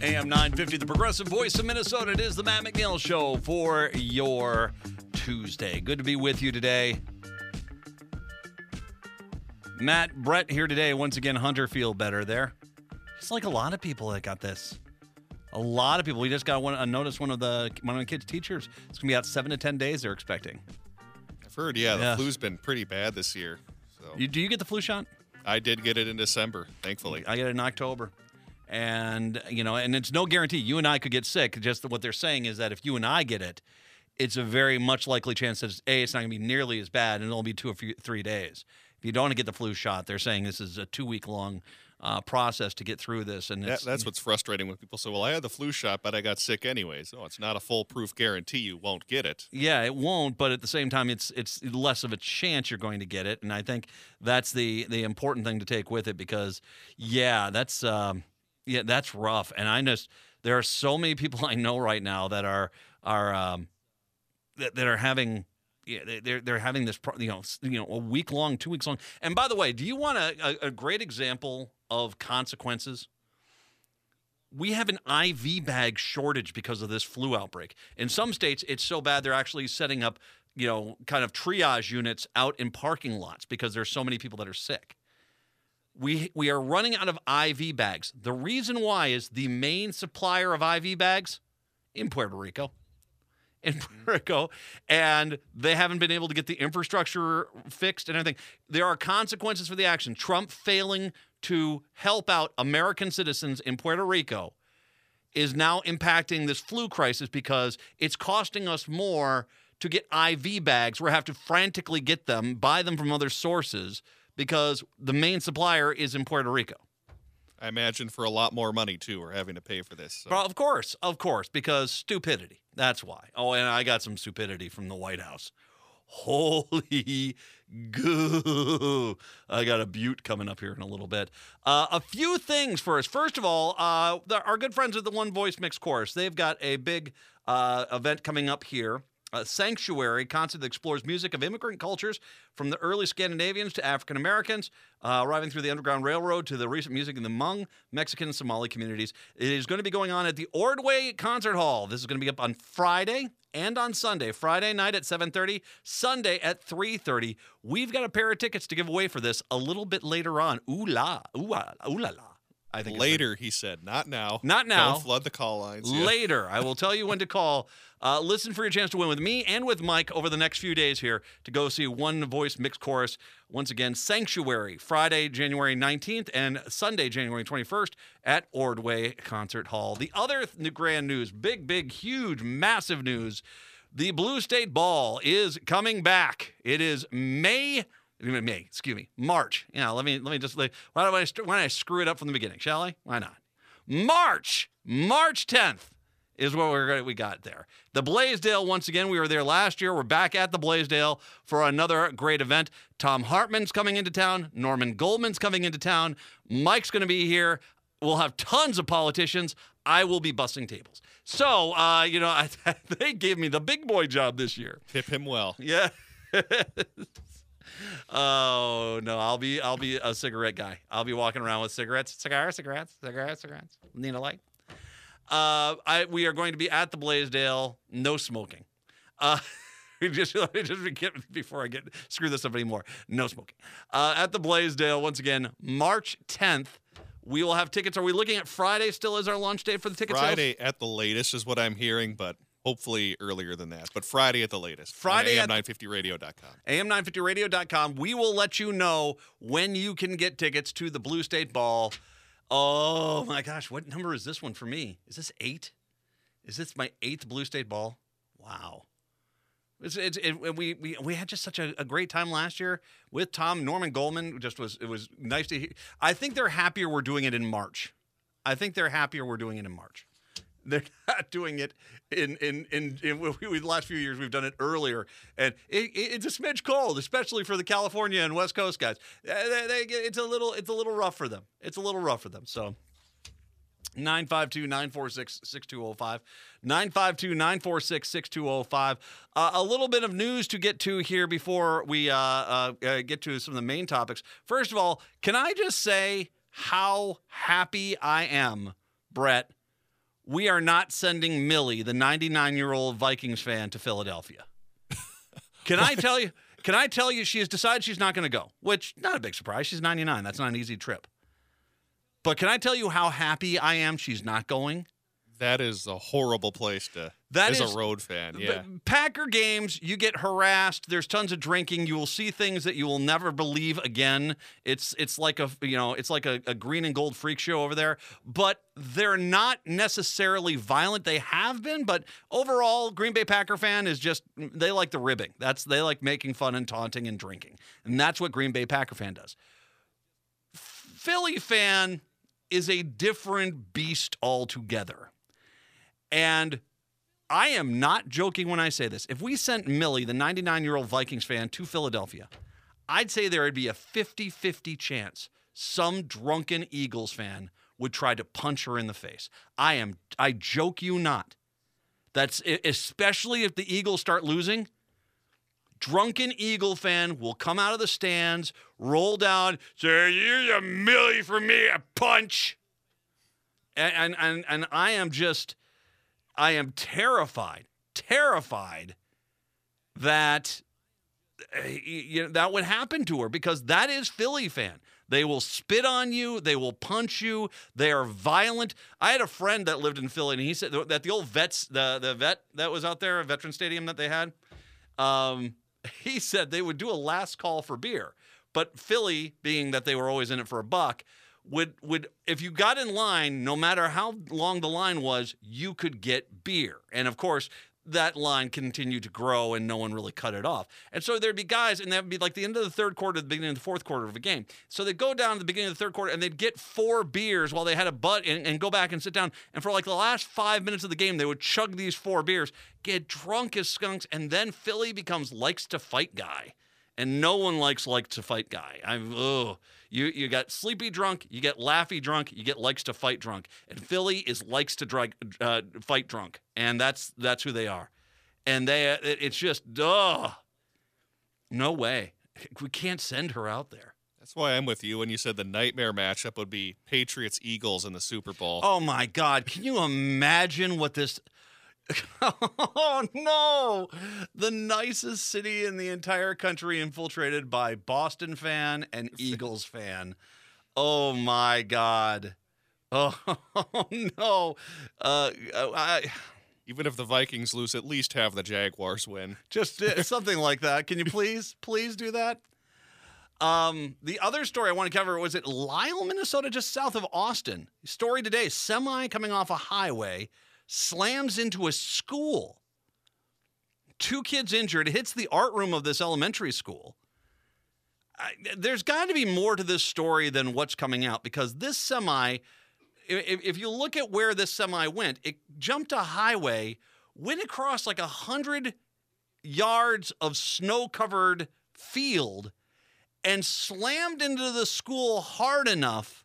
AM 950, the Progressive Voice of Minnesota. It is the Matt McNeil Show for your Tuesday. Good to be with you today. Matt, Brett here today. Once again, Hunter feel better there. It's like a lot of people that got this. A lot of people. We just got a notice one of the kids' teachers. It's going to be out 7 to 10 days they're expecting. I've heard, the flu's been pretty bad this year. So. Do you get the flu shot? I did get it in December, thankfully. I get it in October. And, and it's no guarantee. You and I could get sick. Just what they're saying is that if you and I get it, it's a very much likely chance that, it's not going to be nearly as bad, and it'll be 2 or 3 days. If you don't get the flu shot, they're saying this is a 2-week-long process to get through this. And that's what's frustrating when people say, well, I had the flu shot, but I got sick anyways. Oh, it's not a foolproof guarantee you won't get it. Yeah, it won't, but at the same time, it's less of a chance you're going to get it. And I think that's the important thing to take with it because, that's rough. And there are so many people I know right now that are having. Yeah, they're having this, a week long, 2 weeks long. And by the way, do you want a great example of consequences? We have an IV bag shortage because of this flu outbreak. In some states, it's so bad they're actually setting up, kind of triage units out in parking lots because there's so many people that are sick. We are running out of IV bags. The reason why is the main supplier of IV bags in Puerto Rico. And they haven't been able to get the infrastructure fixed and everything. There are consequences for the action. Trump failing to help out American citizens in Puerto Rico is now impacting this flu crisis because it's costing us more to get IV bags. We have to frantically get them, buy them from other sources because the main supplier is in Puerto Rico. I imagine for a lot more money, too, we're having to pay for this. So. Well, of course, because stupidity. That's why. Oh, and I got some stupidity from the White House. Holy goo. I got a butte coming up here in a little bit. A few things first. First of all, our good friends at the One Voice Mixed Chorus, they've got a big event coming up here. Sanctuary concert that explores music of immigrant cultures from the early Scandinavians to African Americans, arriving through the Underground Railroad to the recent music in the Hmong, Mexican, and Somali communities. It is going to be going on at the Ordway Concert Hall. This is going to be up on Friday and on Sunday. Friday night at 7:30, Sunday at 3:30. We've got a pair of tickets to give away for this a little bit later on. Ooh la la. I think later, he said, not now. Not now. Don't flood the call lines. Later. I will tell you when to call. Listen for your chance to win with me and with Mike over the next few days here to go see One Voice Mixed Chorus. Once again, Sanctuary, Friday, January 19th and Sunday, January 21st at Ordway Concert Hall. The other grand news, big, huge, massive news, the Blue State Ball is coming back. It is March. Yeah, let me just, why don't I screw it up from the beginning, shall I? Why not? March 10th is what we got there. The Blaisdell, once again, we were there last year. We're back at the Blaisdell for another great event. Tom Hartman's coming into town. Norman Goldman's coming into town. Mike's going to be here. We'll have tons of politicians. I will be busting tables. So, they gave me the big boy job this year. Tip him well. Yeah. Oh no, I'll be a cigarette guy. I'll be walking around with cigarettes. Need a light? We are going to be at the Blaisdell. No smoking. Just before I screw this up anymore. No smoking. At the Blaisdell once again, March 10th. We will have tickets. Are we looking at Friday still as our launch date for the ticket Friday sales? At the latest is what I'm hearing, but hopefully earlier than that. But Friday at the latest. Friday at AM950radio.com. AM950radio.com. We will let you know when you can get tickets to the Blue State Ball. Oh, my gosh. What number is this one for me? Is this 8? Is this my 8th Blue State Ball? Wow. We had just such a great time last year with Tom. Norman Goldman. It was nice to hear. I think they're happier we're doing it in March. They're not doing it in the last few years. We've done it earlier, and it's a smidge cold, especially for the California and West Coast guys. It's a little rough for them. So 952-946-6205. 952-946-6205. A little bit of news to get to here before we get to some of the main topics. First of all, can I just say how happy I am, Brett, we are not sending Millie, the 99-year-old Vikings fan, to Philadelphia. Can I tell you? Can I tell you she has decided she's not going to go? Which, not a big surprise. She's 99. That's not an easy trip. But can I tell you how happy I am she's not going? That is a horrible place to, That as is- a road fan, yeah. Packer games, you get harassed. There's tons of drinking. You will see things that you will never believe again. It's like a green and gold freak show over there. But they're not necessarily violent. They have been, but overall, Green Bay Packer fan is just, they like the ribbing. They like making fun and taunting and drinking. And that's what Green Bay Packer fan does. Philly fan is a different beast altogether. And I am not joking when I say this. If we sent Millie, the 99-year-old Vikings fan, to Philadelphia, I'd say there would be a 50-50 chance some drunken Eagles fan would try to punch her in the face. I joke you not. That's especially if the Eagles start losing. Drunken Eagle fan will come out of the stands, roll down, say, "Here's a Millie for me, a punch." And I am terrified that that would happen to her, because that is Philly fan. They will spit on you. They will punch you. They are violent. I had a friend that lived in Philly, and he said that the old vets, the vet that was out there, a veteran stadium that they had, he said they would do a last call for beer. But Philly, being that they were always in it for a buck, would if you got in line, no matter how long the line was, you could get beer. And of course, that line continued to grow and no one really cut it off. And so there'd be guys, and that'd be like the end of the third quarter, the beginning of the fourth quarter of a game. So they'd go down to the beginning of the third quarter and they'd get 4 beers while they had a butt and go back and sit down. And for like the last 5 minutes of the game, they would chug these 4 beers, get drunk as skunks, and then Philly becomes likes to fight guy. And no one likes to fight guy. You got sleepy drunk, you get laughy drunk, you get likes to fight drunk. And Philly is likes to fight drunk. And that's who they are. And it's just, no way. We can't send her out there. That's why I'm with you when you said the nightmare matchup would be Patriots-Eagles in the Super Bowl. Oh, my God. Can you imagine what this... Oh, no. The nicest city in the entire country infiltrated by Boston fan and Eagles fan. Oh, my God. Oh, no. Even if the Vikings lose, at least have the Jaguars win. Just something like that. Can you please do that? The other story I want to cover was at Lyle, Minnesota, just south of Austin. Story today, semi coming off a highway slams into a school. 2 kids injured. It hits the art room of this elementary school. There's got to be more to this story than what's coming out, because this semi, if you look at where this semi went, it jumped a highway, went across like 100 yards of snow-covered field, and slammed into the school hard enough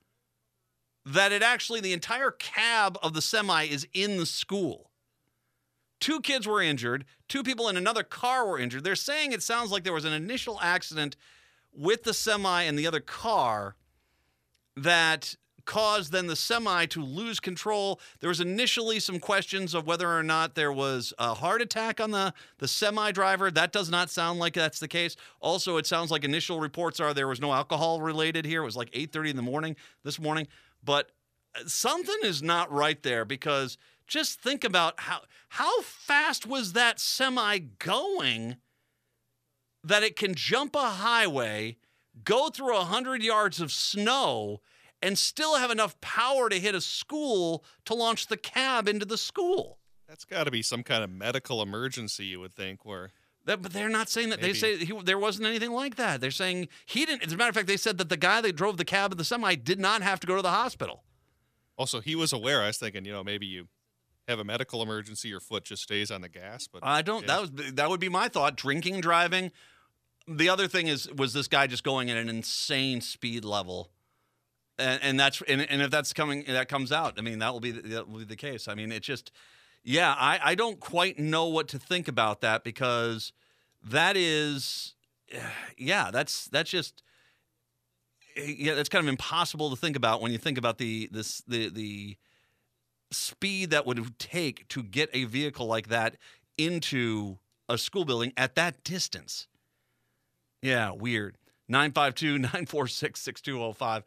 that the entire cab of the semi is in the school. 2 kids were injured. 2 people in another car were injured. They're saying it sounds like there was an initial accident with the semi and the other car that caused then the semi to lose control. There was initially some questions of whether or not there was a heart attack on the semi driver. That does not sound like that's the case. Also, it sounds like initial reports are there was no alcohol related here. It was like 8:30 in the morning this morning. But something is not right there, because just think about how fast was that semi going that it can jump a highway, go through 100 yards of snow, and still have enough power to hit a school to launch the cab into the school. That's got to be some kind of medical emergency, you would think, but they're not saying that. Maybe. They say there wasn't anything like that. They're saying he didn't. As a matter of fact, they said that the guy that drove the cab of the semi did not have to go to the hospital. Also, he was aware. I was thinking, maybe you have a medical emergency, your foot just stays on the gas. But I don't. Yeah. That would be my thought. Drinking, driving. The other thing was this guy just going at an insane speed level, and if that comes out, I mean that will be the case. I mean, it just. Yeah, I don't quite know what to think about that, because that is, that's just, that's kind of impossible to think about when you think about the speed that would take to get a vehicle like that into a school building at that distance. Yeah, weird. 952-946-6205.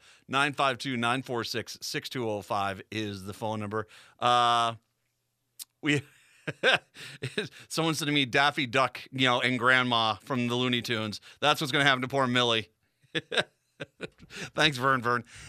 952-946-6205 is the phone number. Someone said to me, Daffy Duck, and Grandma from the Looney Tunes. That's what's going to happen to poor Millie. Thanks, Vern.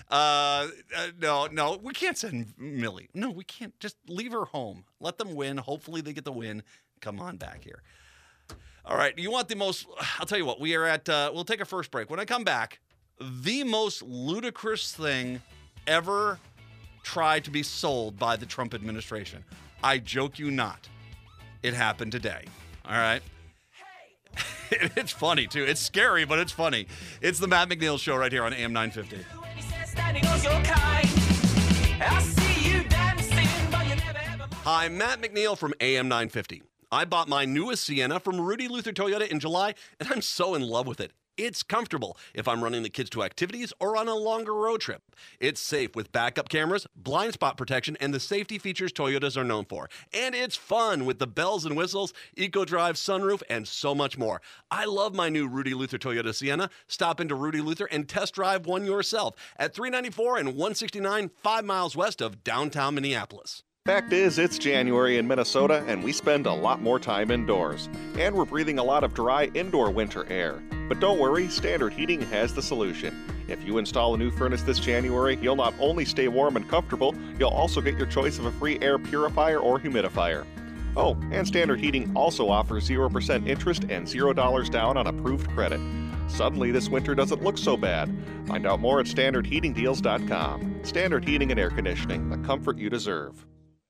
No, we can't send Millie. No, we can't. Just leave her home. Let them win. Hopefully they get the win. Come on back here. All right, you want the most, I'll tell you what, we are at, we'll take a first break. When I come back, the most ludicrous thing ever tried to be sold by the Trump administration. I joke you not. It happened today. All right? It's funny, too. It's scary, but it's funny. It's the Matt McNeil Show right here on AM 950. Hi, Matt McNeil from AM 950. I bought my newest Sienna from Rudy Luther Toyota in July, and I'm so in love with it. It's comfortable if I'm running the kids to activities or on a longer road trip. It's safe with backup cameras, blind spot protection, and the safety features Toyotas are known for. And it's fun with the bells and whistles, eco-drive, sunroof, and so much more. I love my new Rudy Luther Toyota Sienna. Stop into Rudy Luther and test drive one yourself at 394 and 169, 5 miles west of downtown Minneapolis. Fact is, it's January in Minnesota, and we spend a lot more time indoors. And we're breathing a lot of dry indoor winter air. But don't worry, Standard Heating has the solution. If you install a new furnace this January, you'll not only stay warm and comfortable, you'll also get your choice of a free air purifier or humidifier. Oh, and Standard Heating also offers 0% interest and $0 down on approved credit. Suddenly, this winter doesn't look so bad. Find out more at StandardHeatingDeals.com. Standard Heating and Air Conditioning, the comfort you deserve.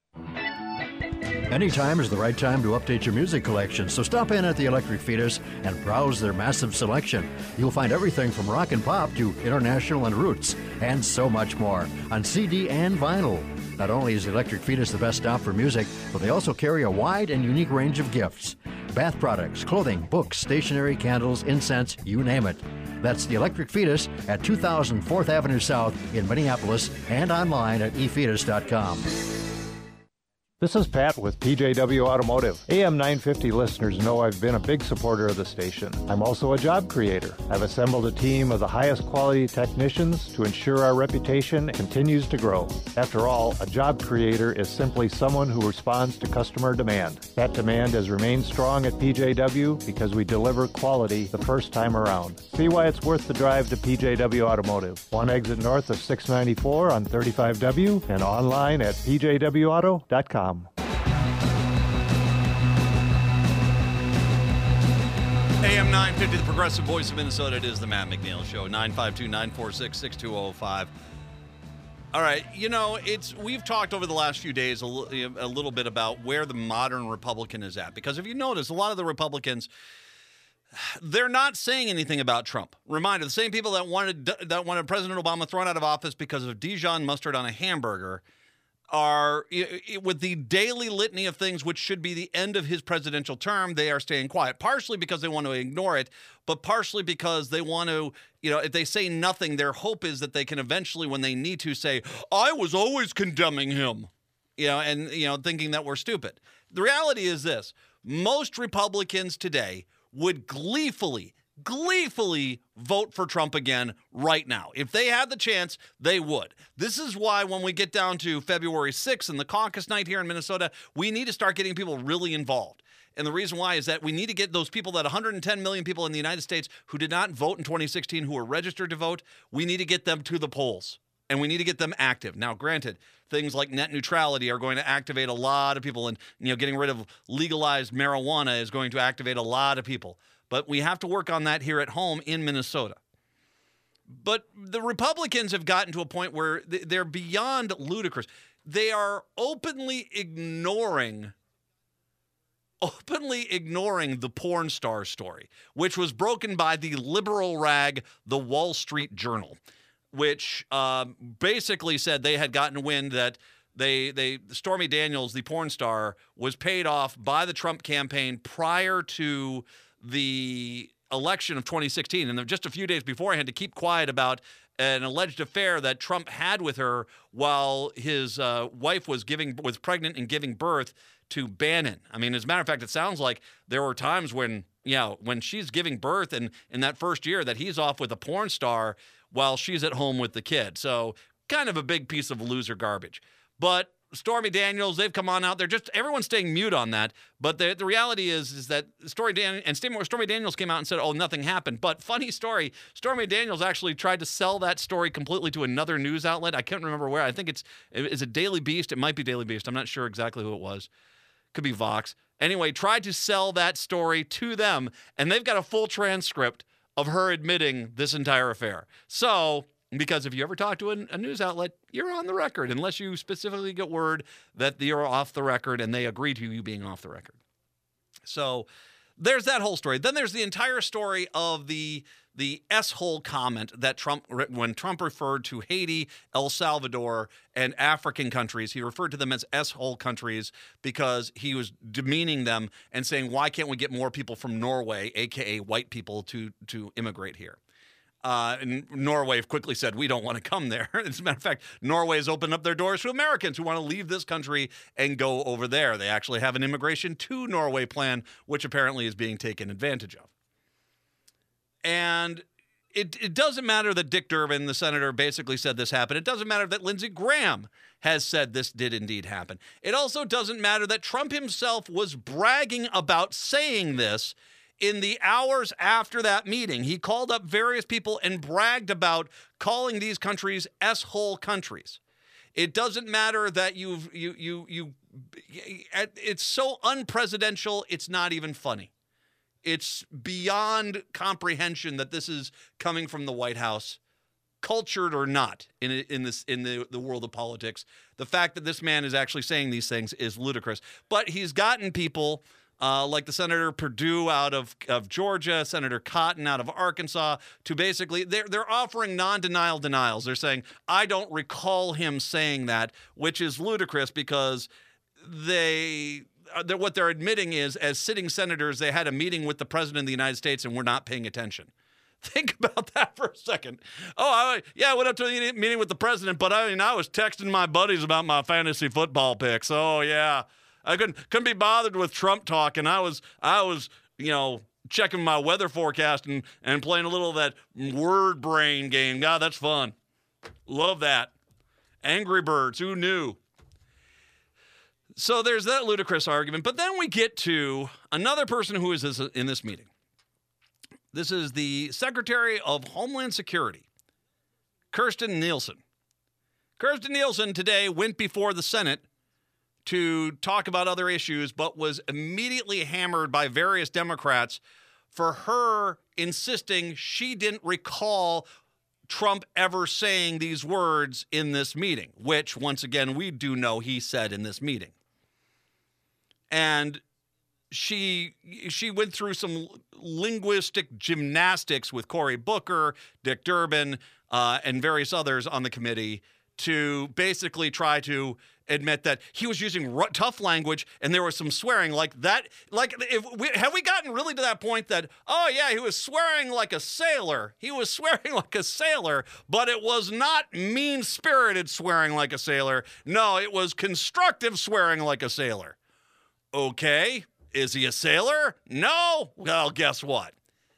Anytime is the right time to update your music collection, so stop in at the Electric Fetus and browse their massive selection. You'll find everything from rock and pop to international and roots, and so much more on CD and vinyl. Not only is Electric Fetus the best stop for music, but they also carry a wide and unique range of gifts. Bath products, clothing, books, stationery, candles, incense, you name it. That's the Electric Fetus at 2000 4th Avenue South in Minneapolis and online at efetus.com. This is Pat with PJW Automotive. AM 950 listeners know I've been a big supporter of the station. I'm also a job creator. I've assembled a team of the highest quality technicians to ensure our reputation continues to grow. After all, a job creator is simply someone who responds to customer demand. That demand has remained strong at PJW because we deliver quality the first time around. See why it's worth the drive to PJW Automotive. One exit north of 694 on 35W and online at pjwauto.com. AM 950, the progressive voice of Minnesota. It is the Matt McNeil Show. 952-946-6205. All right, we've talked over the last few days a little bit about where the modern Republican is at. Because if you notice, a lot of the Republicans, they're not saying anything about Trump. Reminder, the same people that wanted President Obama thrown out of office because of Dijon mustard on a hamburger are, with the daily litany of things which should be the end of his presidential term, they are staying quiet, partially because they want to ignore it, but partially because they want to, if they say nothing, their hope is that they can eventually, when they need to, say, I was always condemning him, and thinking that we're stupid. The reality is this: most Republicans today would gleefully vote for Trump again right now. If they had the chance, they would. This is why when we get down to February 6th and the caucus night here in Minnesota, we need to start getting people really involved. And the reason why is that we need to get those people, that 110 million people in the United States who did not vote in 2016, who are registered to vote, we need to get them to the polls. And we need to get them active. Now, granted, things like net neutrality are going to activate a lot of people, and getting rid of legalized marijuana is going to activate a lot of people. But we have to work on that here at home in Minnesota. But the Republicans have gotten to a point where they're beyond ludicrous. They are openly ignoring the porn star story, which was broken by the liberal rag, the Wall Street Journal, which basically said they had gotten wind that Stormy Daniels, the porn star, was paid off by the Trump campaign prior to the election of 2016, and just a few days before, I had to keep quiet about an alleged affair that Trump had with her while his wife was pregnant and giving birth to Bannon. I mean, as a matter of fact, it sounds like there were times when she's giving birth and in that first year that he's off with a porn star while she's at home with the kid. So kind of a big piece of loser garbage. But Stormy Daniels, they've come on out there. Just everyone's staying mute on that. But the reality is that Stormy Daniels came out and said, oh, nothing happened. But funny story, Stormy Daniels actually tried to sell that story completely to another news outlet. I can't remember where. I think is it Daily Beast? It might be Daily Beast. I'm not sure exactly who it was. Could be Vox. Anyway, tried to sell that story to them, and they've got a full transcript of her admitting this entire affair. So, because if you ever talk to a news outlet, you're on the record, unless you specifically get word that you're off the record and they agree to you being off the record. So there's that whole story. Then there's the entire story of the S-hole comment that when Trump referred to Haiti, El Salvador, and African countries, he referred to them as S-hole countries because he was demeaning them and saying, why can't we get more people from Norway, a.k.a. white people, to immigrate here? And Norway quickly said, we don't want to come there. As a matter of fact, Norway has opened up their doors to Americans who want to leave this country and go over there. They actually have an immigration to Norway plan, which apparently is being taken advantage of. And it doesn't matter that Dick Durbin, the senator, basically said this happened. It doesn't matter that Lindsey Graham has said this did indeed happen. It also doesn't matter that Trump himself was bragging about saying this in the hours after that meeting. He called up various people and bragged about calling these countries S-hole countries. It doesn't matter that it's so unpresidential, it's not even funny. It's beyond comprehension that this is coming from the White House, cultured or not, in the world of politics. The fact that this man is actually saying these things is ludicrous. But he's gotten people like the Senator Perdue out of Georgia, Senator Cotton out of Arkansas, to basically, they're offering non-denial denials. They're saying, I don't recall him saying that, which is ludicrous because what they're admitting is, as sitting senators, they had a meeting with the President of the United States and were not paying attention. Think about that for a second. I went up to a meeting with the President, but I was texting my buddies about my fantasy football picks. Oh, yeah. I couldn't be bothered with Trump talk, and I was checking my weather forecast and playing a little of that word brain game. God, that's fun. Love that. Angry Birds, who knew? So there's that ludicrous argument. But then we get to another person who is in this meeting. This is the Secretary of Homeland Security, Kirstjen Nielsen. Kirstjen Nielsen today went before the Senate to talk about other issues, but was immediately hammered by various Democrats for her insisting she didn't recall Trump ever saying these words in this meeting, which, once again, we do know he said in this meeting. And she went through some linguistic gymnastics with Cory Booker, Dick Durbin, and various others on the committee to basically try to admit that he was using tough language and there was some swearing like that. Have we gotten really to that point that, oh yeah, he was swearing like a sailor. He was swearing like a sailor, but it was not mean-spirited swearing like a sailor. No, it was constructive swearing like a sailor. Okay, is he a sailor? No? Well, guess what?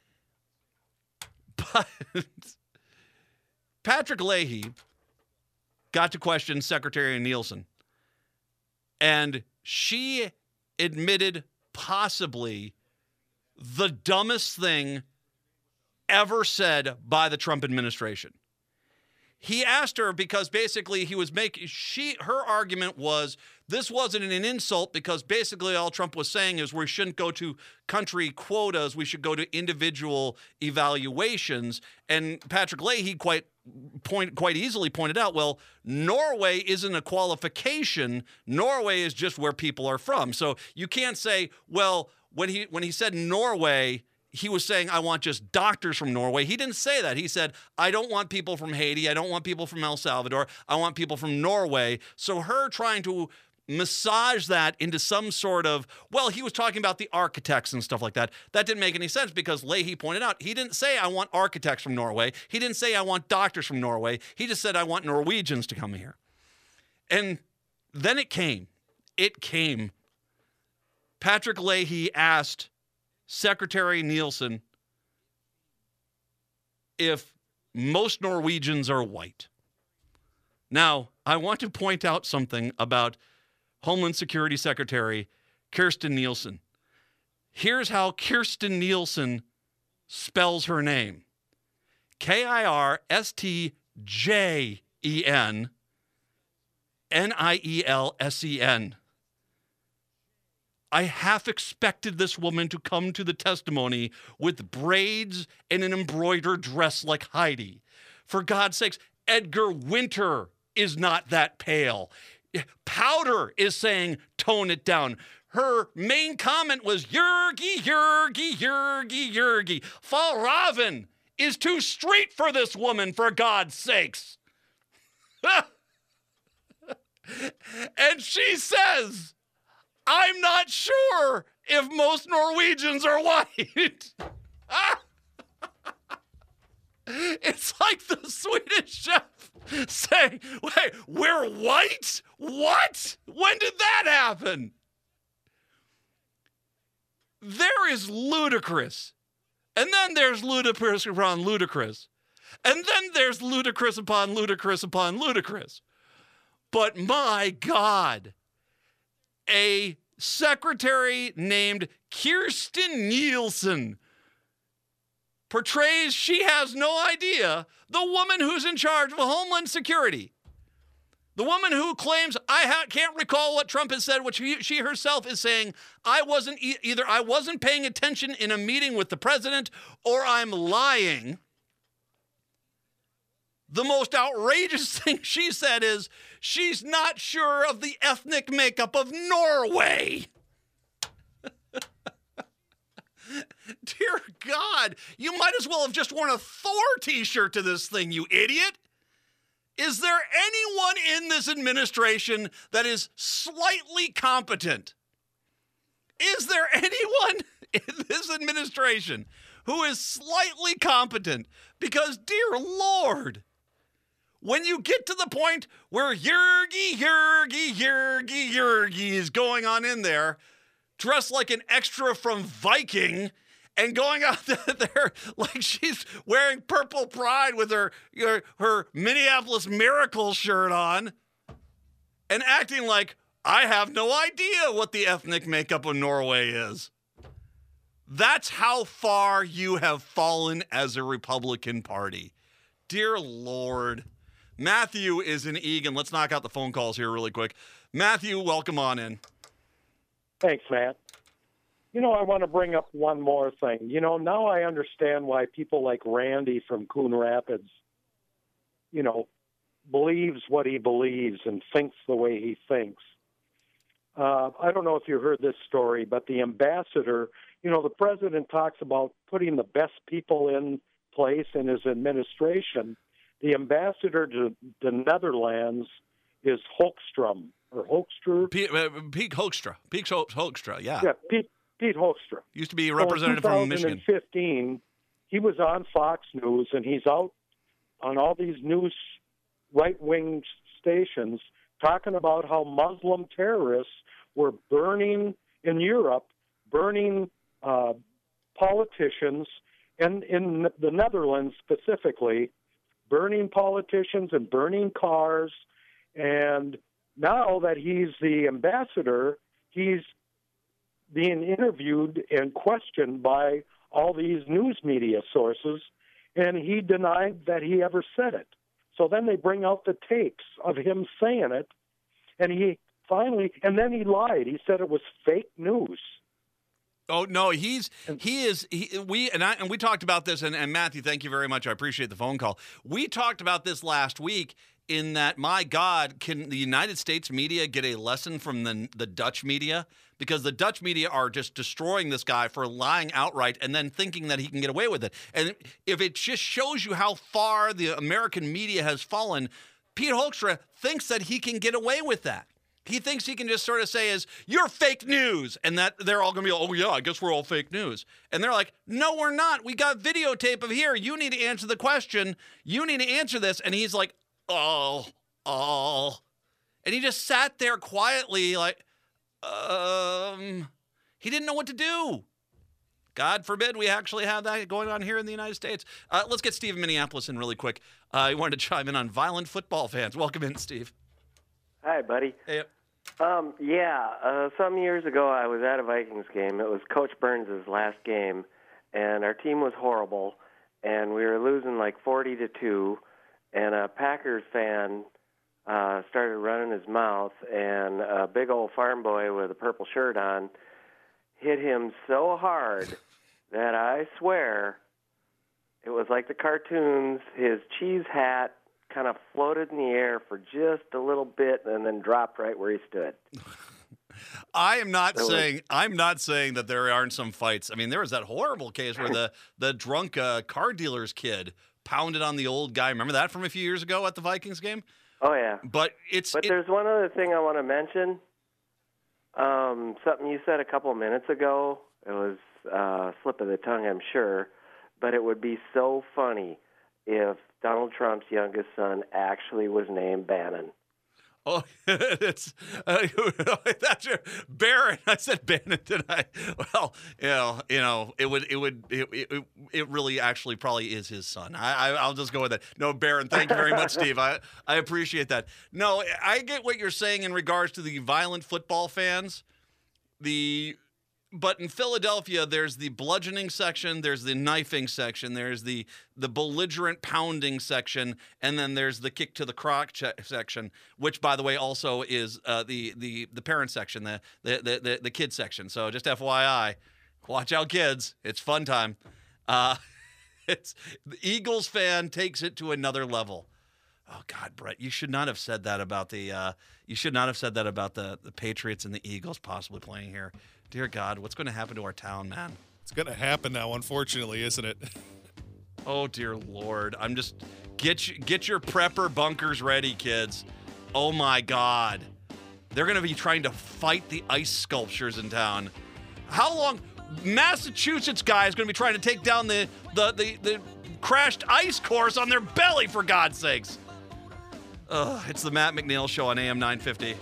But Patrick Leahy got to question Secretary Nielsen, and she admitted possibly the dumbest thing ever said by the Trump administration. He asked her because basically her argument was this wasn't an insult because basically all Trump was saying is we shouldn't go to country quotas, we should go to individual evaluations. And Patrick Leahy quite easily pointed out, well, Norway isn't a qualification. Norway is just where people are from. So you can't say, well, when he said Norway, he was saying, I want just doctors from Norway. He didn't say that. He said, I don't want people from Haiti. I don't want people from El Salvador. I want people from Norway. So her trying to massage that into some sort of, well, he was talking about the architects and stuff like that. That didn't make any sense because Leahy pointed out, he didn't say I want architects from Norway. He didn't say I want doctors from Norway. He just said I want Norwegians to come here. And then it came. Patrick Leahy asked Secretary Nielsen if most Norwegians are white. Now, I want to point out something about Homeland Security Secretary Kirstjen Nielsen. Here's how Kirstjen Nielsen spells her name. Kirstjen Nielsen. I half expected this woman to come to the testimony with braids and an embroidered dress like Heidi. For God's sakes, Edgar Winter is not that pale. Powder is saying, tone it down. Her main comment was, Yergi. Fjallraven is too street for this woman, for God's sakes. And she says, I'm not sure if most Norwegians are white. It's like the Swedish chef saying, wait, we're white? What? When did that happen? There is ludicrous. And then there's ludicrous upon ludicrous. And then there's ludicrous upon ludicrous upon ludicrous. But my God, a secretary named Kirstjen Nielsen portrays she has no idea the woman who's in charge of Homeland Security. The woman who claims, can't recall what Trump has said, which she herself is saying, either I wasn't paying attention in a meeting with the president or I'm lying. The most outrageous thing she said is she's not sure of the ethnic makeup of Norway. Dear God, you might as well have just worn a Thor t-shirt to this thing, you idiot. Is there anyone in this administration that is slightly competent? Is there anyone in this administration who is slightly competent? Because, dear Lord, when you get to the point where Yergi is going on in there, dressed like an extra from Viking, and going out there like she's wearing purple pride with her Minneapolis Miracle shirt on, and acting like I have no idea what the ethnic makeup of Norway is. That's how far you have fallen as a Republican Party. Dear Lord. Matthew is in Eagan. Let's knock out the phone calls here really quick. Matthew, welcome on in. Thanks, Matt. I want to bring up one more thing. Now I understand why people like Randy from Coon Rapids, believes what he believes and thinks the way he thinks. I don't know if you heard this story, but the ambassador, the president talks about putting the best people in place in his administration. The ambassador to the Netherlands is Hoekstra, or Hoekstra. Pete Hoekstra. Pete Hoekstra, yeah. Yeah, Pete Hoekstra. Used to be a representative from Michigan. In 2015, he was on Fox News, and he's out on all these news right-wing stations talking about how Muslim terrorists were burning in Europe, burning politicians, and in the Netherlands specifically, burning politicians and burning cars. And now that he's the ambassador, he's being interviewed and questioned by all these news media sources, and he denied that he ever said it. So then they bring out the tapes of him saying it, and and then he lied. He said it was fake news. Oh no, we talked about this, and Matthew, thank you very much. I appreciate the phone call. We talked about this last week. In that, my God, can the United States media get a lesson from the Dutch media? Because the Dutch media are just destroying this guy for lying outright and then thinking that he can get away with it. And if it just shows you how far the American media has fallen, Pete Hoekstra thinks that he can get away with that. he thinks he can just sort of say is, you're fake news. And that they're all going to be, oh, yeah, I guess we're all fake news. And they're like, no, we're not. We got videotape of here. You need to answer the question. You need to answer this. And he's like, oh. And he just sat there quietly like, he didn't know what to do. God forbid we actually have that going on here in the United States. Let's get Steve in Minneapolis in really quick. He wanted to chime in on violent football fans. Welcome in, Steve. Hi, buddy. Hey. Some years ago I was at a Vikings game. It was Coach Burns' last game, and our team was horrible, and we were losing like 40-2, and a Packers fan started running his mouth, and a big old farm boy with a purple shirt on hit him so hard that I swear it was like the cartoons. His cheese hat kind of floated in the air for just a little bit and then dropped right where he stood. I'm not saying that there aren't some fights. I mean, there was that horrible case where the drunk car dealer's kid pounded on the old guy. Remember that from a few years ago at the Vikings game? Oh, yeah. But there's one other thing I want to mention. Something you said a couple minutes ago. It was a slip of the tongue, I'm sure. But it would be so funny if Donald Trump's youngest son actually was named Bannon. Oh, it's that's your Barron. I said Bannon, did I? Well, it really actually probably is his son. I'll just go with that. No, Barron. Thank you very much, Steve. I appreciate that. No, I get what you're saying in regards to the violent football fans. But in Philadelphia, there's the bludgeoning section, there's the knifing section, there's the belligerent pounding section, and then there's the kick to the crock section, which, by the way, also is the parent section, the kid section. So just FYI, watch out, kids. It's fun time. It's the Eagles fan takes it to another level. Oh God, Brett, you should not have said that about the Patriots and the Eagles possibly playing here. Dear God, what's going to happen to our town, man? It's going to happen now, unfortunately, isn't it? Oh dear Lord, I'm just get your prepper bunkers ready, kids. Oh my God, they're going to be trying to fight the ice sculptures in town. How long? Massachusetts guy is going to be trying to take down the crashed ice course on their belly, for God's sakes. It's the Matt McNeil Show on AM 950.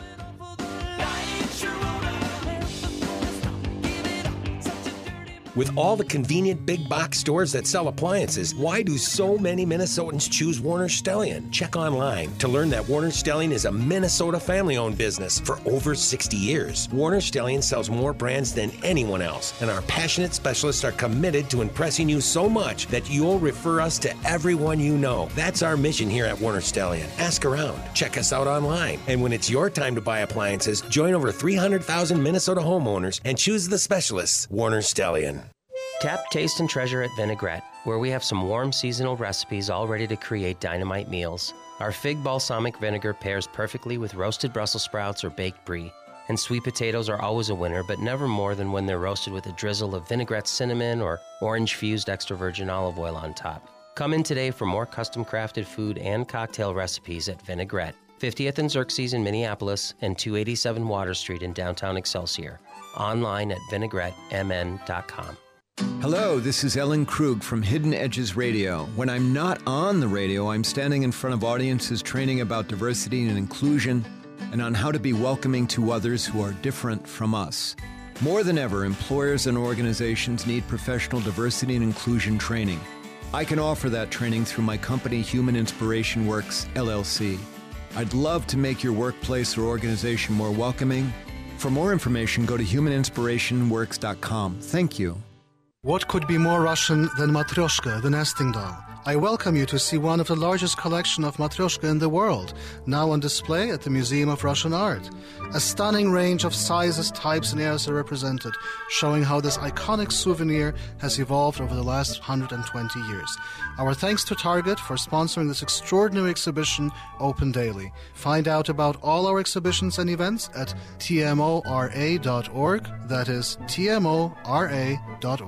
With all the convenient big box stores that sell appliances, why do so many Minnesotans choose Warner Stellian? Check online to learn that Warner Stellian is a Minnesota family-owned business for over 60 years. Warner Stellian sells more brands than anyone else, and our passionate specialists are committed to impressing you so much that you'll refer us to everyone you know. That's our mission here at Warner Stellian. Ask around, check us out online, and when it's your time to buy appliances, join over 300,000 Minnesota homeowners and choose the specialists. Warner Stellian. Tap, taste, and treasure at Vinaigrette, where we have some warm seasonal recipes all ready to create dynamite meals. Our fig balsamic vinegar pairs perfectly with roasted Brussels sprouts or baked brie. And sweet potatoes are always a winner, but never more than when they're roasted with a drizzle of vinaigrette cinnamon or orange-fused extra virgin olive oil on top. Come in today for more custom-crafted food and cocktail recipes at Vinaigrette, 50th and Xerxes in Minneapolis and 287 Water Street in downtown Excelsior. Online at vinaigrettemn.com. Hello, this is Ellen Krug from Hidden Edges Radio. When I'm not on the radio, I'm standing in front of audiences training about diversity and inclusion and on how to be welcoming to others who are different from us. More than ever, employers and organizations need professional diversity and inclusion training. I can offer that training through my company, Human Inspiration Works, LLC. I'd love to make your workplace or organization more welcoming. For more information, go to humaninspirationworks.com. Thank you. What could be more Russian than Matryoshka, the nesting doll? I welcome you to see one of the largest collections of Matryoshka in the world, now on display at the Museum of Russian Art. A stunning range of sizes, types, and eras are represented, showing how this iconic souvenir has evolved over the last 120 years. Our thanks to Target for sponsoring this extraordinary exhibition open daily. Find out about all our exhibitions and events at tmora.org. That is tmora.org.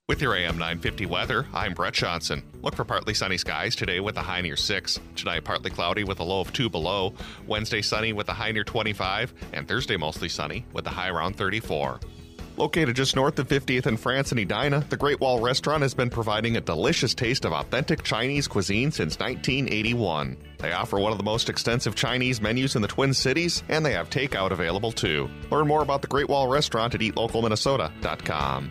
With your AM 950 weather, I'm Brett Johnson. Look for partly sunny skies today with a high near 6. Tonight, partly cloudy with a low of 2 below. Wednesday, sunny with a high near 25. And Thursday, mostly sunny with a high around 34. Located just north of 50th and France in Edina, the Great Wall Restaurant has been providing a delicious taste of authentic Chinese cuisine since 1981. They offer one of the most extensive Chinese menus in the Twin Cities, and they have takeout available too. Learn more about the Great Wall Restaurant at eatlocalminnesota.com.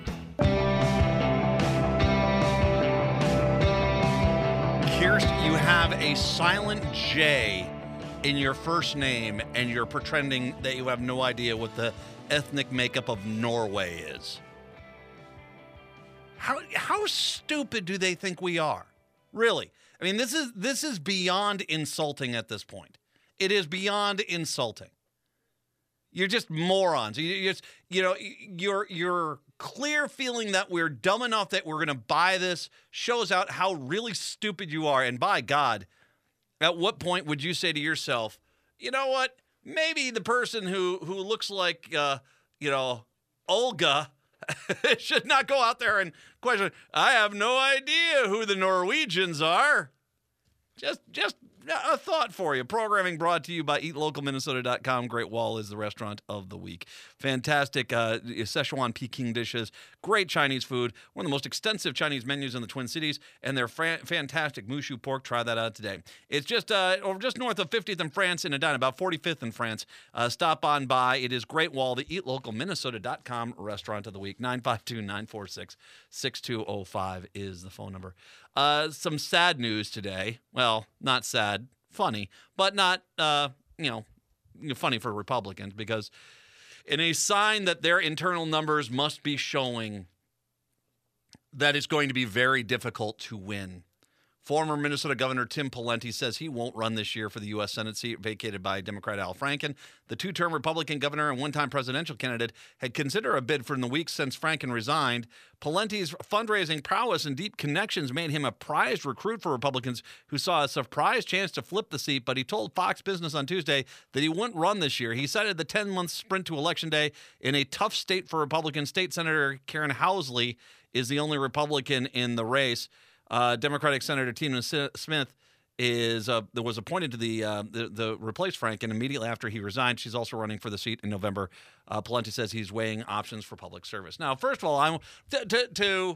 Kirst, you have a silent J in your first name, and you're pretending that you have no idea what the ethnic makeup of Norway is. How stupid do they think we are? Really? I mean, this is beyond insulting at this point. It is beyond insulting. You're just morons. Your clear feeling that we're dumb enough that we're going to buy this shows out how really stupid you are. And by God, at what point would you say to yourself, you know what? Maybe the person who looks like, Olga should not go out there and question, I have no idea who the Norwegians are. Just a thought for you. Programming brought to you by eatlocalminnesota.com. Great Wall is the restaurant of the week. Fantastic Szechuan Peking dishes. Great Chinese food. One of the most extensive Chinese menus in the Twin Cities. And their fantastic Mushu pork. Try that out today. It's just north of 50th in France in Edina, about 45th in France. Stop on by. It is Great Wall, the eatlocalminnesota.com restaurant of the week. 952-946-6205 is the phone number. Some sad news today. Well, not sad, funny, but not, funny for Republicans, because in a sign that their internal numbers must be showing that it's going to be very difficult to win. Former Minnesota Governor Tim Pawlenty says he won't run this year for the U.S. Senate seat vacated by Democrat Al Franken. The two-term Republican governor and one-time presidential candidate had considered a bid for in the weeks since Franken resigned. Pawlenty's fundraising prowess and deep connections made him a prized recruit for Republicans who saw a surprise chance to flip the seat, but he told Fox Business on Tuesday that he wouldn't run this year. He cited the 10-month sprint to Election Day in a tough state for Republicans. State Senator Karen Housley is the only Republican in the race. Democratic Senator Tina Smith was appointed to the replace Franken immediately after he resigned. She's also running for the seat in November. Pawlenty says he's weighing options for public service. Now, first of all, I to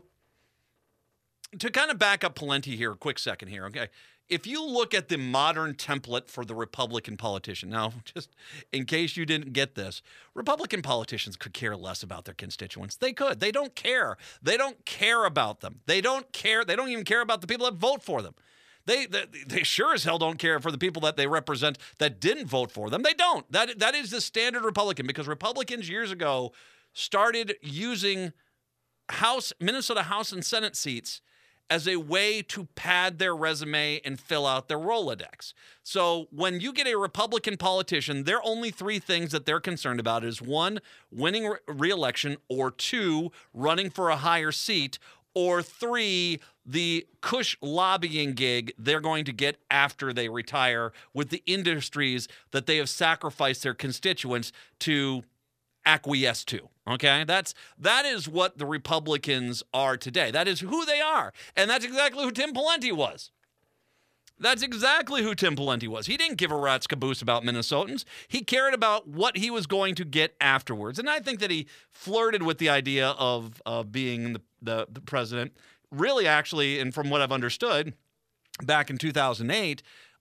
kind of back up Pawlenty here, a quick second here, okay? If you look at the modern template for the Republican politician, now, just in case you didn't get this, Republican politicians could care less about their constituents. They could. They don't care. They don't care about them. They don't care. They don't even care about the people that vote for them. They sure as hell don't care for the people that they represent that didn't vote for them. They don't. That is the standard Republican, because Republicans years ago started using Minnesota House and Senate seats as a way to pad their resume and fill out their Rolodex. So when you get a Republican politician, there are only three things that they're concerned about is, one, winning re-election, or two, running for a higher seat, or three, the cush lobbying gig they're going to get after they retire with the industries that they have sacrificed their constituents to acquiesce to. Okay, that is what the Republicans are today. That is who they are, and that's exactly who Tim Pawlenty was. That's exactly who Tim Pawlenty was. He didn't give a rat's caboose about Minnesotans. He cared about what he was going to get afterwards, and I think that he flirted with the idea of being the president. Really, actually, and from what I've understood, back in 2008,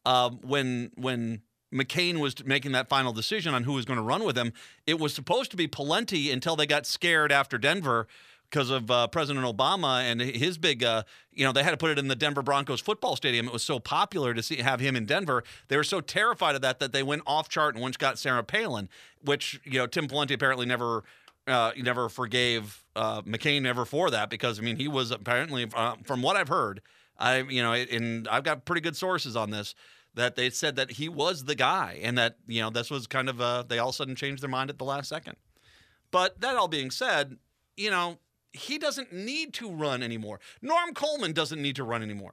when McCain was making that final decision on who was going to run with him, it was supposed to be Pawlenty until they got scared after Denver because of President Obama and his big, they had to put it in the Denver Broncos football stadium. It was so popular to have him in Denver. They were so terrified of that they went off chart and once got Sarah Palin, which, Tim Pawlenty apparently never forgave McCain ever for that, because, he was apparently, from what I've heard, and I've got pretty good sources on this, that they said that he was the guy, and that, this was kind of, they all of a sudden changed their mind at the last second. But that all being said, he doesn't need to run anymore. Norm Coleman doesn't need to run anymore.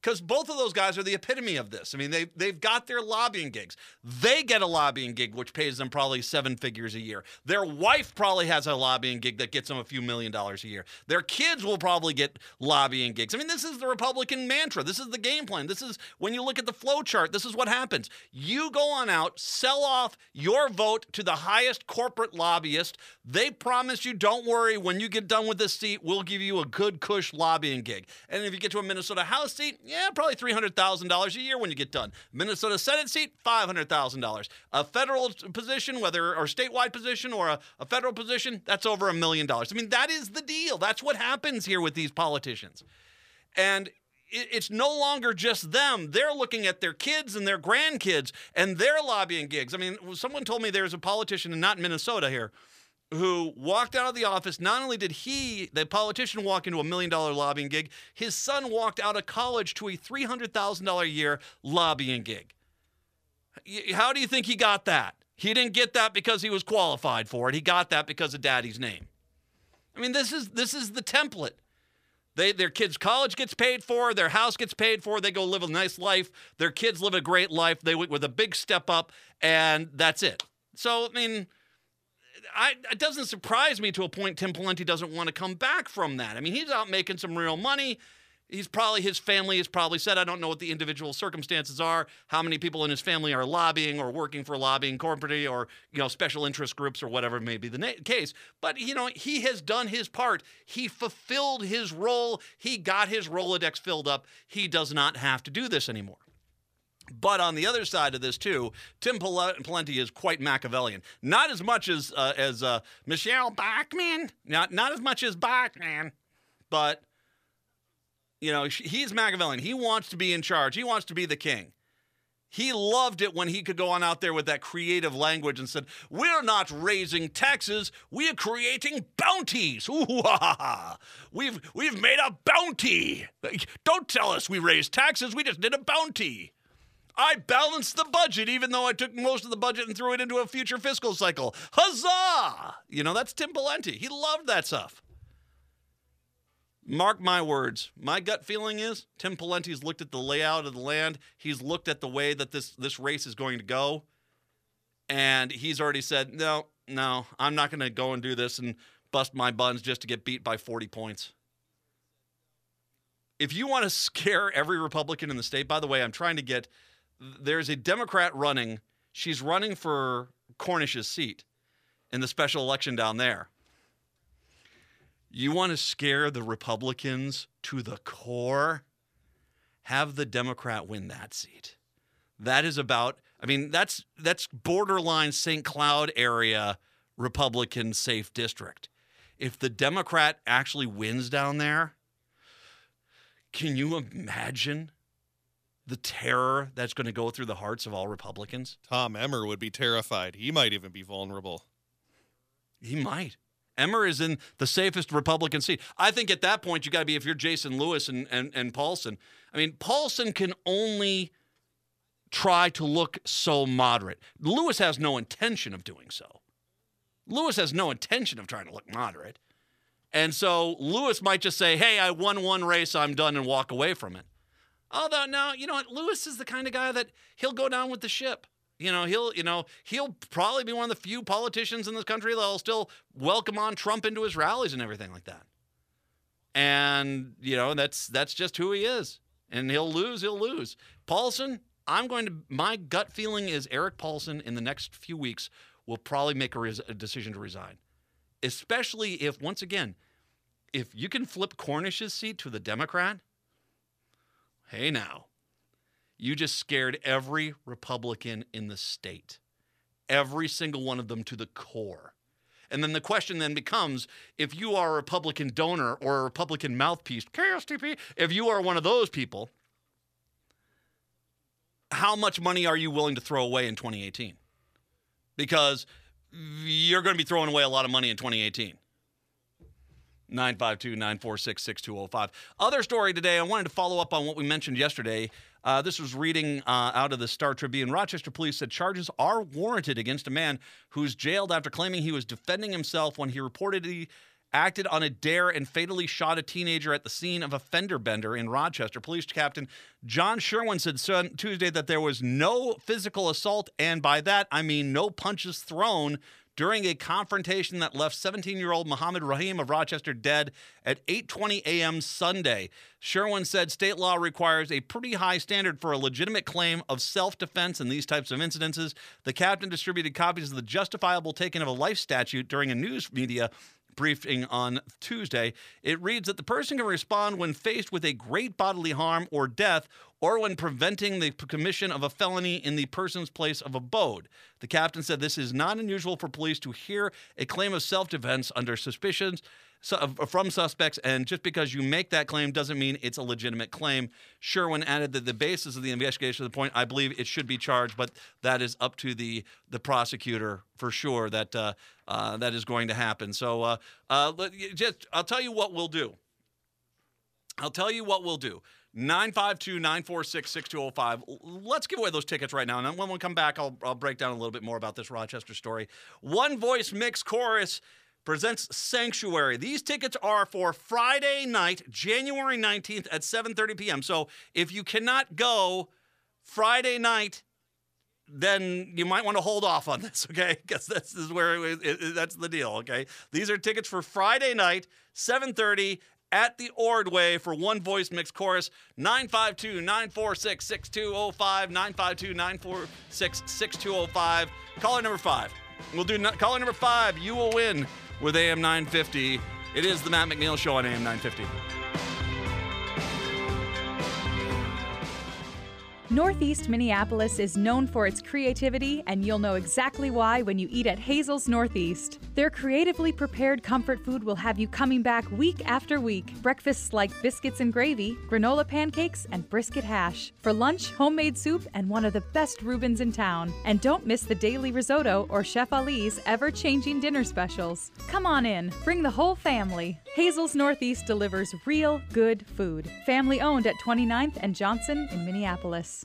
because both of those guys are the epitome of this. I mean, they've got their lobbying gigs. They get a lobbying gig, which pays them probably 7 figures a year. Their wife probably has a lobbying gig that gets them a few $1 million a year. Their kids will probably get lobbying gigs. I mean, this is the Republican mantra. This is the game plan. This is, when you look at the flow chart, this is what happens. You go on out, sell off your vote to the highest corporate lobbyist. They promise you, don't worry, when you get done with this seat, we'll give you a good cush lobbying gig. And if you get to a Minnesota House seat, yeah, probably $300,000 a year when you get done. Minnesota Senate seat, $500,000. A federal position, whether or statewide position or a federal position, that's over $1 million. I mean, that is the deal. That's what happens here with these politicians. And it's no longer just them. They're looking at their kids and their grandkids and their lobbying gigs. I mean, someone told me there's a politician, and not in Minnesota here, who walked out of the office. Not only did the politician, walk into a $1 million lobbying gig, his son walked out of college to a $300,000 a year lobbying gig. How do you think he got that? He didn't get that because he was qualified for it. He got that because of daddy's name. I mean, this is the template. Their kids' college gets paid for, their house gets paid for, they go live a nice life, their kids live a great life, they with a big step up, and that's it. So, I mean, it doesn't surprise me to a point Tim Pawlenty doesn't want to come back from that. I mean, he's out making some real money. His family has probably said, I don't know what the individual circumstances are, how many people in his family are lobbying or working for lobbying corporate or, special interest groups or whatever may be the case. But, he has done his part. He fulfilled his role. He got his Rolodex filled up. He does not have to do this anymore. But on the other side of this, too, Tim Pawlenty is quite Machiavellian. Not as much as Michelle Bachmann. Not as much as Bachmann, but he's Machiavellian. He wants to be in charge. He wants to be the king. He loved it when he could go on out there with that creative language and said, we're not raising taxes, we're creating bounties. Ooh, ha, ha, ha. We've made a bounty. Don't tell us we raised taxes, we just did a bounty. I balanced the budget, even though I took most of the budget and threw it into a future fiscal cycle. Huzzah! That's Tim Pawlenty. He loved that stuff. Mark my words. My gut feeling is Tim Pawlenty's looked at the layout of the land. He's looked at the way that this race is going to go. And he's already said, no, I'm not going to go and do this and bust my buns just to get beat by 40 points. If you want to scare every Republican in the state, by the way, there's a Democrat running. She's running for Cornish's seat in the special election down there. You want to scare the Republicans to the core? Have the Democrat win that seat. That is that's borderline St. Cloud area Republican safe district. If the Democrat actually wins down there, can you imagine the terror that's going to go through the hearts of all Republicans? Tom Emmer would be terrified. He might even be vulnerable. He might. Emmer is in the safest Republican seat. I think at that point, you got to be, if you're Jason Lewis and Paulson. I mean, Paulson can only try to look so moderate. Lewis has no intention of doing so. Lewis has no intention of trying to look moderate. And so Lewis might just say, hey, I won one race, I'm done, and walk away from it. Although, no, you know what? Lewis is the kind of guy that he'll go down with the ship. He'll probably be one of the few politicians in this country that'll still welcome on Trump into his rallies and everything like that. And, that's just who he is. And he'll lose. Paulson, my gut feeling is Eric Paulson in the next few weeks will probably make a decision to resign. Especially if, once again, if you can flip Cornish's seat to the Democrat, hey now. You just scared every Republican in the state, every single one of them to the core. And then the question then becomes, if you are a Republican donor or a Republican mouthpiece, KSTP, if you are one of those people, how much money are you willing to throw away in 2018? Because you're going to be throwing away a lot of money in 2018. 952-946-6205. Other story today, I wanted to follow up on what we mentioned yesterday. This was reading out of the Star Tribune. Rochester police said charges are warranted against a man who's jailed after claiming he was defending himself when he reportedly acted on a dare and fatally shot a teenager at the scene of a fender bender in Rochester. Police Captain John Sherwin said Tuesday that there was no physical assault, and by that I mean no punches thrown, during a confrontation that left 17-year-old Muhammad Rahim of Rochester dead at 8:20 a.m. Sunday. Sherwin said state law requires a pretty high standard for a legitimate claim of self-defense in these types of incidences. The captain distributed copies of the justifiable taking of a life statute during a news media briefing on Tuesday. It reads that the person can respond when faced with a great bodily harm or death, or when preventing the commission of a felony in the person's place of abode. The captain said this is not unusual for police to hear a claim of self-defense under suspicions from suspects, and just because you make that claim doesn't mean it's a legitimate claim. Sherwin added that the basis of the investigation to the point, I believe it should be charged, but that is up to the prosecutor for sure that that is going to happen. So I'll tell you what we'll do. 952-946-6205. Let's give away those tickets right now. And when we come back, I'll break down a little bit more about this Rochester story. One Voice Mixed Chorus presents Sanctuary. These tickets are for Friday night, January 19th at 7:30 p.m. So if you cannot go Friday night, then you might want to hold off on this, okay? Because this is where that's the deal, okay? These are tickets for Friday night, 7:30 at the Ordway for One Voice Mixed Chorus. 952-946-6205, 952-946-6205. Caller number 5. We'll do caller number 5. You will win with AM 950. It is the Matt McNeil Show on AM 950. Northeast Minneapolis is known for its creativity, and you'll know exactly why when you eat at Hazel's Northeast. Their creatively prepared comfort food will have you coming back week after week. Breakfasts like biscuits and gravy, granola pancakes, and brisket hash. For lunch, homemade soup and one of the best Reubens in town. And don't miss the daily risotto or Chef Ali's ever-changing dinner specials. Come on in, bring the whole family. Hazel's Northeast delivers real good food. Family owned at 29th and Johnson in Minneapolis.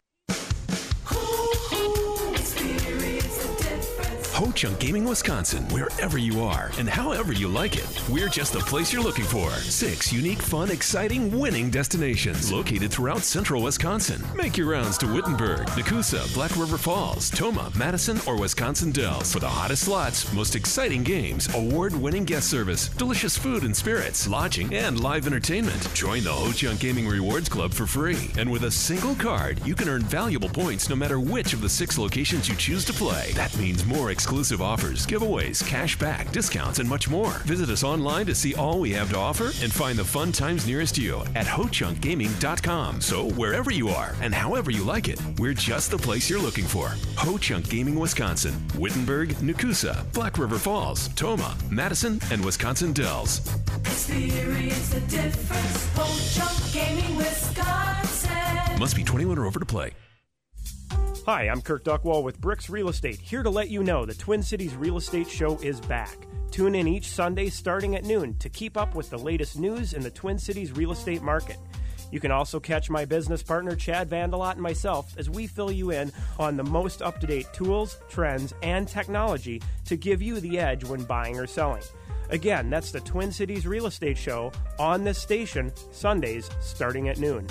Ho Chunk Gaming Wisconsin, wherever you are and however you like it, we're just the place you're looking for. 6 unique, fun, exciting, winning destinations located throughout central Wisconsin. Make your rounds to Wittenberg, Nakusa, Black River Falls, Toma, Madison, or Wisconsin Dells for the hottest slots, most exciting games, award-winning guest service, delicious food and spirits, lodging, and live entertainment. Join the Ho Chunk Gaming Rewards Club for free. And with a single card, you can earn valuable points no matter which of the 6 locations you choose to play. That means more exclusive offers, giveaways, cash back, discounts, and much more. Visit us online to see all we have to offer and find the fun times nearest you at HoChunkGaming.com. So wherever you are and however you like it, we're just the place you're looking for. Ho Chunk Gaming Wisconsin, Wittenberg, Nakusa, Black River Falls, Toma, Madison, and Wisconsin Dells. Experience the difference. Ho Chunk Gaming Wisconsin. Must be 21 or over to play. Hi, I'm Kirk Duckwall with Bricks Real Estate, here to let you know the Twin Cities Real Estate Show is back. Tune in each Sunday starting at noon to keep up with the latest news in the Twin Cities real estate market. You can also catch my business partner Chad Vandelot and myself as we fill you in on the most up-to-date tools, trends, and technology to give you the edge when buying or selling. Again, that's the Twin Cities Real Estate Show on this station, Sundays starting at noon.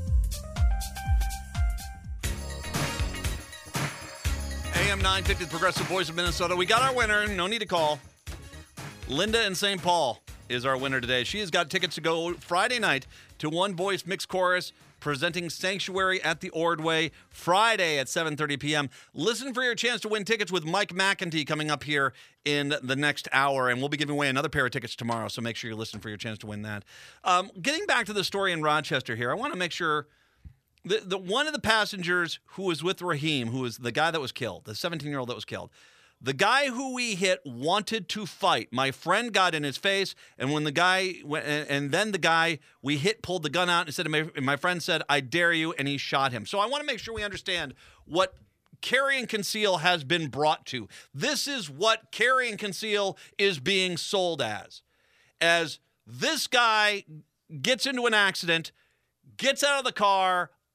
AM 950, the Progressive Voice of Minnesota. We got our winner. No need to call. Linda in St. Paul is our winner today. She has got tickets to go Friday night to One Voice Mixed Chorus presenting Sanctuary at the Ordway Friday at 7:30 p.m. Listen for your chance to win tickets with Mike McEntee coming up here in the next hour, and we'll be giving away another pair of tickets tomorrow, so make sure you listen for your chance to win that. Getting back to the story in Rochester here, I want to make sure the one of the passengers who was with Rahim, who was the guy that was killed, the 17-year-old that was killed, the guy who we hit wanted to fight. My friend got in his face, and when the guy and then the guy we hit pulled the gun out and said, my friend said, "I dare you," and he shot him. So I want to make sure we understand what carry and conceal has been brought to. This is what carry and conceal is being sold as this guy gets into an accident, gets out of the car,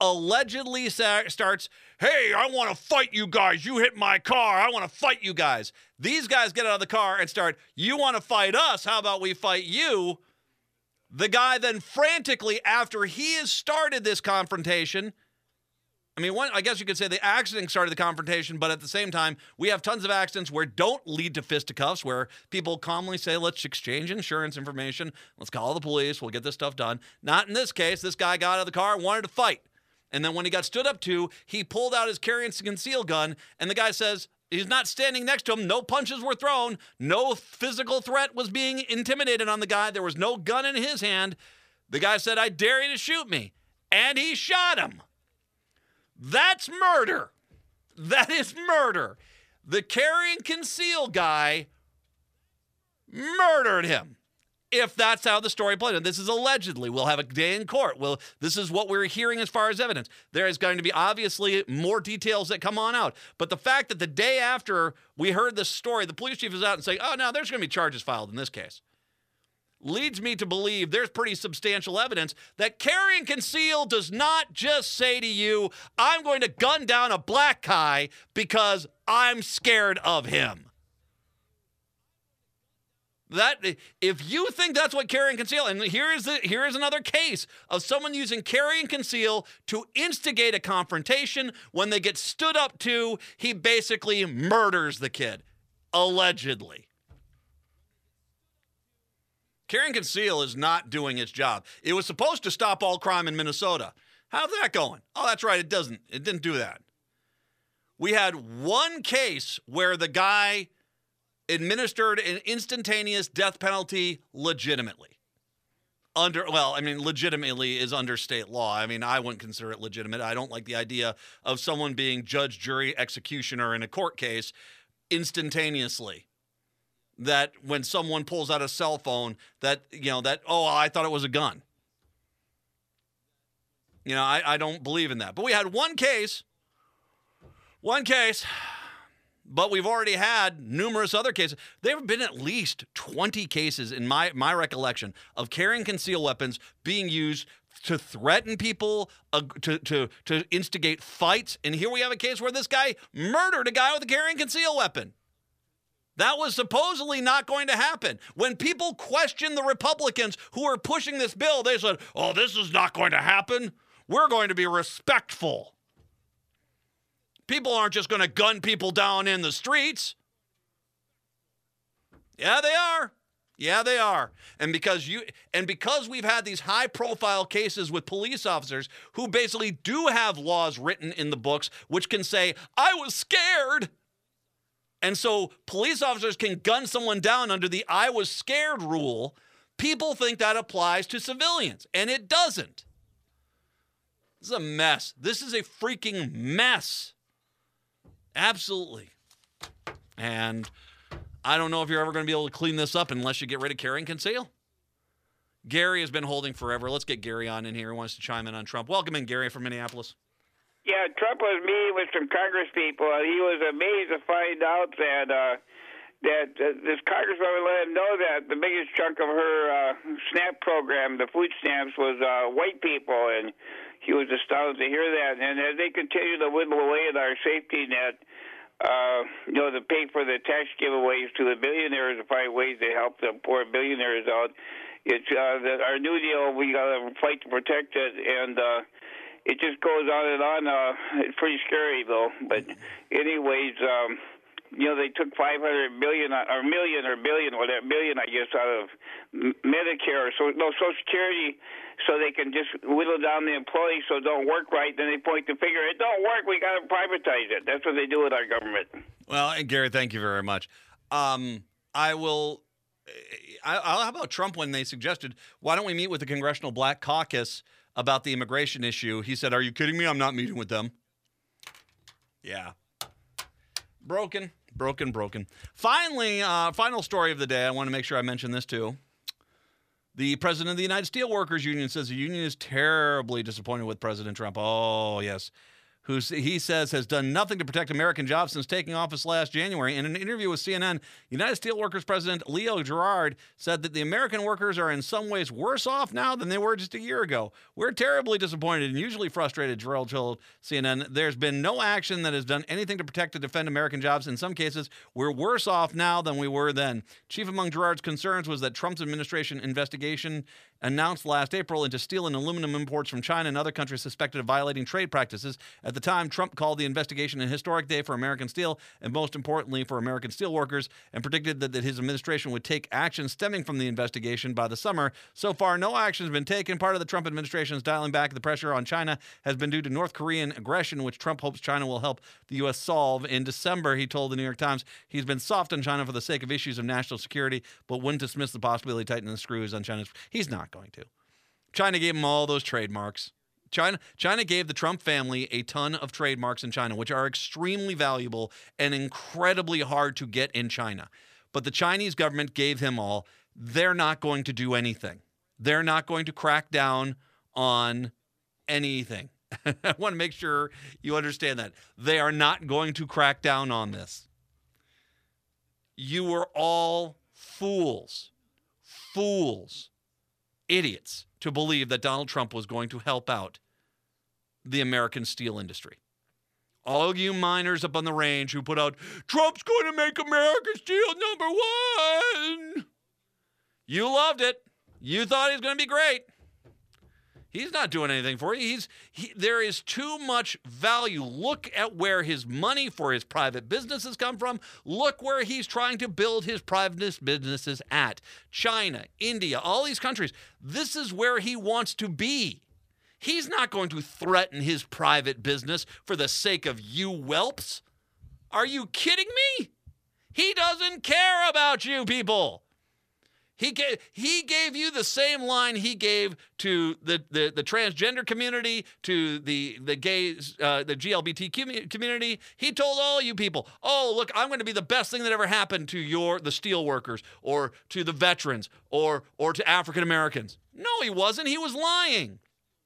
allegedly starts, hey, I want to fight you guys. You hit my car. I want to fight you guys. These guys get out of the car and start, you want to fight us? How about we fight you? The guy then frantically, after he has started this confrontation, I mean, I guess you could say the accident started the confrontation, but at the same time, we have tons of accidents where don't lead to fisticuffs, where people calmly say, let's exchange insurance information, let's call the police, we'll get this stuff done. Not in this case. This guy got out of the car and wanted to fight. And then when he got stood up to, he pulled out his carry and conceal gun, and the guy says he's not standing next to him. No punches were thrown. No physical threat was being intimidated on the guy. There was no gun in his hand. The guy said, I dare you to shoot me. And he shot him. That's murder. That is murder. The carry and conceal guy murdered him. If that's how the story played. And this is allegedly. We'll have a day in court. This is what we're hearing as far as evidence. There is going to be obviously more details that come on out. But the fact that the day after we heard this story, the police chief is out and saying, oh, no, there's going to be charges filed in this case, leads me to believe there's pretty substantial evidence that carry and conceal does not just say to you, I'm going to gun down a black guy because I'm scared of him. That if you think that's what carry and conceal, and here is another case of someone using carry and conceal to instigate a confrontation. When they get stood up to, he basically murders the kid, allegedly. Carry and conceal is not doing its job. It was supposed to stop all crime in Minnesota. How's that going? Oh, that's right. It didn't do that. We had one case where the guy administered an instantaneous death penalty legitimately. Legitimately is under state law. I mean, I wouldn't consider it legitimate. I don't like the idea of someone being judge, jury, executioner in a court case instantaneously. That when someone pulls out a cell phone, I thought it was a gun. I don't believe in that. But we had one case, but we've already had numerous other cases. There have been at least 20 cases in my recollection of carrying concealed weapons being used to threaten people, to instigate fights. And here we have a case where this guy murdered a guy with a carrying concealed weapon. That was supposedly not going to happen. When people questioned the Republicans who are pushing this bill, they said, oh, this is not going to happen. We're going to be respectful. People aren't just going to gun people down in the streets. Yeah, they are. Yeah, they are. And because we've had these high-profile cases with police officers who basically do have laws written in the books which can say, I was scared. And so police officers can gun someone down under the I was scared rule. People think that applies to civilians, and it doesn't. This is a mess. This is a freaking mess. Absolutely. And I don't know if you're ever going to be able to clean this up unless you get rid of carry and conceal. Gary has been holding forever. Let's get Gary on in here. He wants to chime in on Trump. Welcome in, Gary, from Minneapolis. Yeah, Trump was meeting with some Congress people, and he was amazed to find out that this congresswoman let him know that the biggest chunk of her SNAP program, the food stamps, was white people, and he was astounded to hear that. And as they continue to whittle away at our safety net, to pay for the tax giveaways to the billionaires to find ways to help the poor billionaires out, it's our New Deal. We got to fight to protect it, and it just goes on and on. It's pretty scary, though. But anyways, they took $500 million, or million, or billion, whatever, billion, I guess, out of Medicare, Social Security, so they can just whittle down the employees so it don't work right. Then they point the finger. It don't work. We got to privatize it. That's what they do with our government. Well, and Gary, thank you very much. How about Trump when they suggested, why don't we meet with the Congressional Black Caucus about the immigration issue? He said, are you kidding me? I'm not meeting with them. Yeah. Broken. Finally, final story of the day. I want to make sure I mention this too. The president of the United Steelworkers Union says the union is terribly disappointed with President Trump. Oh, yes. who he says has done nothing to protect American jobs since taking office last January. In an interview with CNN, United Steelworkers President Leo Gerard said that the American workers are in some ways worse off now than they were just a year ago. We're terribly disappointed and usually frustrated, Gerard told CNN. There's been no action that has done anything to protect and defend American jobs. In some cases, we're worse off now than we were then. Chief among Gerard's concerns was that Trump's administration investigation announced last April into steel and aluminum imports from China and other countries suspected of violating trade practices. At the time, Trump called the investigation a historic day for American steel and, most importantly, for American steelworkers, and predicted that his administration would take action stemming from the investigation by the summer. So far, no action has been taken. Part of the Trump administration's dialing back the pressure on China has been due to North Korean aggression, which Trump hopes China will help the U.S. solve. In December, he told the New York Times he's been soft on China for the sake of issues of national security, but wouldn't dismiss the possibility of tightening the screws on China's. He's not going to. China gave him all those trademarks. China gave the Trump family a ton of trademarks in China, which are extremely valuable and incredibly hard to get in China. But the Chinese government gave him all. They're not going to do anything. They're not going to crack down on anything. I want to make sure you understand that. They are not going to crack down on this. You were all fools, idiots, to believe that Donald Trump was going to help out the American steel industry. All you miners up on the range who put out, Trump's going to make American steel #1. You loved it. You thought he was going to be great. He's not doing anything for you. There is too much value. Look at where his money for his private businesses come from. Look where he's trying to build his private businesses at. China, India, all these countries. This is where he wants to be. He's not going to threaten his private business for the sake of you whelps. Are you kidding me? He doesn't care about you people. He gave you the same line he gave to the transgender community, to the gays, the GLBT community. He told all you people, oh, look, I'm going to be the best thing that ever happened to the steel workers or to the veterans or to African Americans. No, he wasn't. He was lying.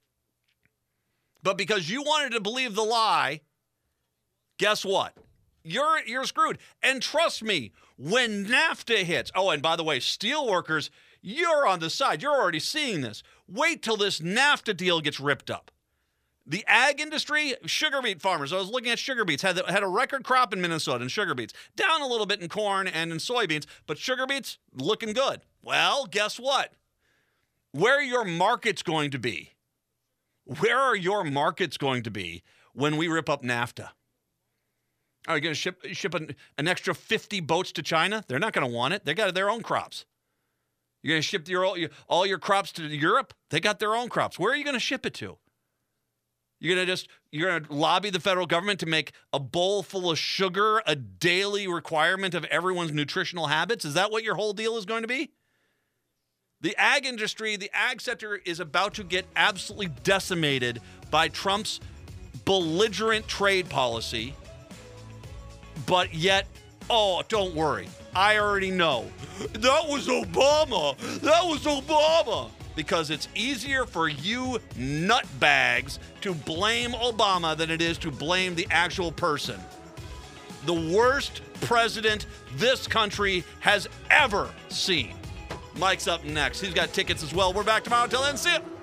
But because you wanted to believe the lie, guess what? You're screwed. And trust me, when NAFTA hits, oh, and by the way, steelworkers, you're on the side. You're already seeing this. Wait till this NAFTA deal gets ripped up. The ag industry, sugar beet farmers, I was looking at sugar beets, had a record crop in Minnesota in sugar beets. Down a little bit in corn and in soybeans, but sugar beets looking good. Well, guess what? Where are your markets going to be? Where are your markets going to be when we rip up NAFTA? Are you going to ship an extra 50 boats to China? They're not going to want it. They got their own crops. You're going to ship all your crops to Europe? They got their own crops. Where are you going to ship it to? You're going to lobby the federal government to make a bowl full of sugar a daily requirement of everyone's nutritional habits? Is that what your whole deal is going to be? The ag industry, the ag sector is about to get absolutely decimated by Trump's belligerent trade policy. But yet, oh, don't worry. I already know. That was Obama. That was Obama. Because it's easier for you nutbags to blame Obama than it is to blame the actual person. The worst president this country has ever seen. Mike's up next. He's got tickets as well. We're back tomorrow. Till then, see ya.